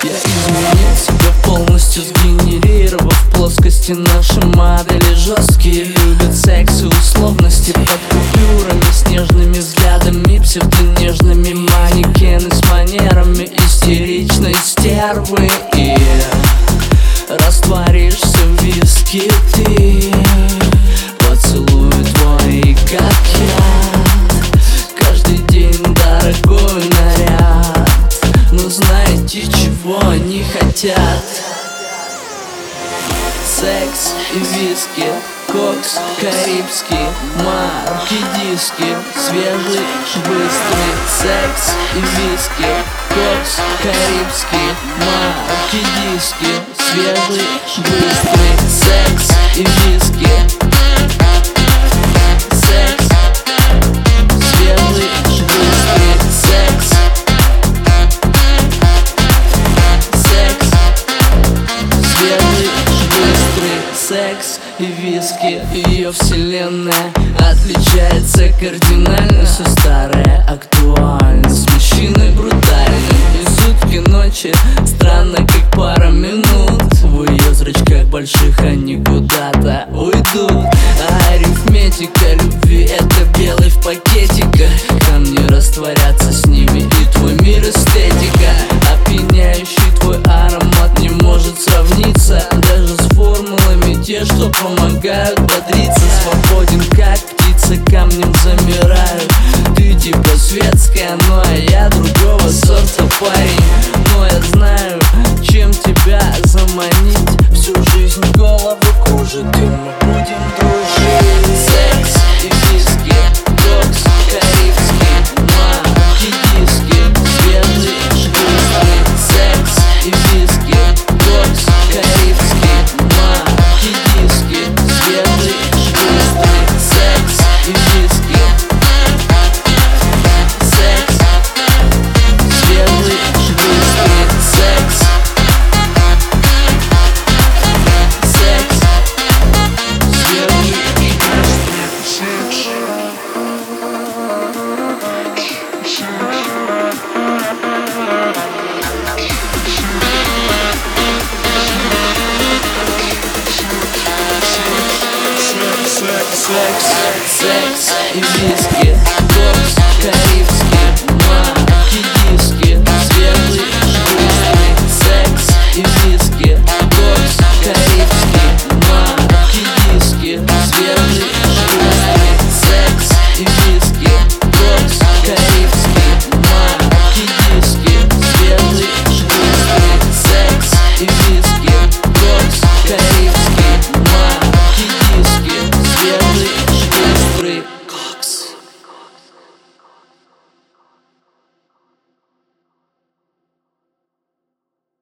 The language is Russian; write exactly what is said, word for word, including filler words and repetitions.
Я изменил себя полностью, сгенерировав в плоскости наши модели жесткие. Любят секс и условности под купюрами, с нежными взглядами, псевдонежными манекены с манерами истеричной стервы. И растворишься в виске ты, поцелуй твой как яд, каждый день дорогой наряд. Но знаете, чего они хотят? Секс и виски, кокс карибский, марки диски, свежий, быстрый. Секс и виски, кокс карибский, марки диски, свежий, быстрый. Секс и виски, секс, свежий, быстрый. Секс, секс, свежий, быстрый. Секс и виски. Ее вселенная отличается кардинально. Все старое актуально, с мужчиной брутальным. И сутки ночи странно, как пара минут. В ее зрачках больших они куда-то уйдут. А арифметика любви — это белый в пакетиках. Камни растворятся с ними, и твой мир эстетика. Опьяняющий твой аромат не может сравниться даже с формулами, те, что помогают бодриться. Свободен, как птица, камнем замираю. Ты типа светская, но я другого сорта парень. Но я знаю, чем тебя заманить. Всю жизнь голову кружит, и мы будем дружить. Секс и виски, кокс карибский, марки диски, свежий, быстрый. Секс и виски, кокс карибский, марки диски, свежий, быстрый. Секс и виски, секс, свежий, быстрый. Секс, секс, свежий, секс, секс и виски.